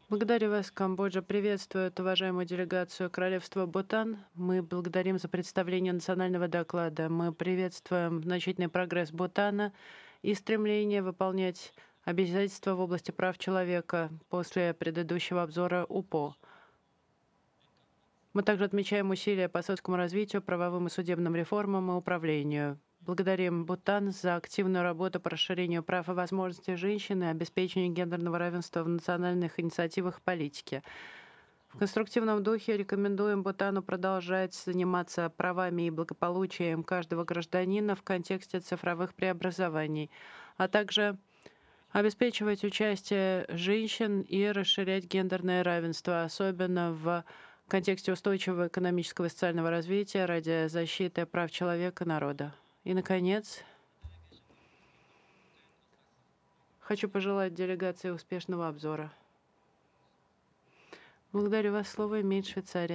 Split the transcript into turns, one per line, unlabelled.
Благодарю вас, Камбоджа. Приветствует уважаемую делегацию Королевства Бутан. Мы благодарим за представление национального доклада. Мы приветствуем значительный прогресс Бутана и стремление выполнять обязательства в области прав человека после предыдущего обзора УПО. Мы также отмечаем усилия по социальному развитию, правовым и судебным реформам и управлению. Благодарим Бутан за активную работу по расширению прав и возможностей женщин и обеспечению гендерного равенства в национальных инициативах и политике. В конструктивном духе рекомендуем Бутану продолжать заниматься правами и благополучием каждого гражданина в контексте цифровых преобразований, а также обеспечивать участие женщин и расширять гендерное равенство, особенно в контексте устойчивого экономического и социального развития ради защиты прав человека и народа. И, наконец, хочу пожелать делегации успешного обзора. Благодарю вас. Слово имеет Швейцария.